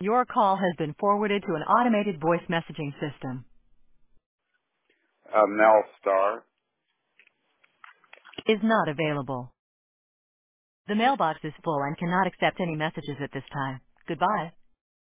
Your call has been forwarded to an automated voice messaging system. Mel Star. Is not available. The mailbox is full and cannot accept any messages at this time. Goodbye.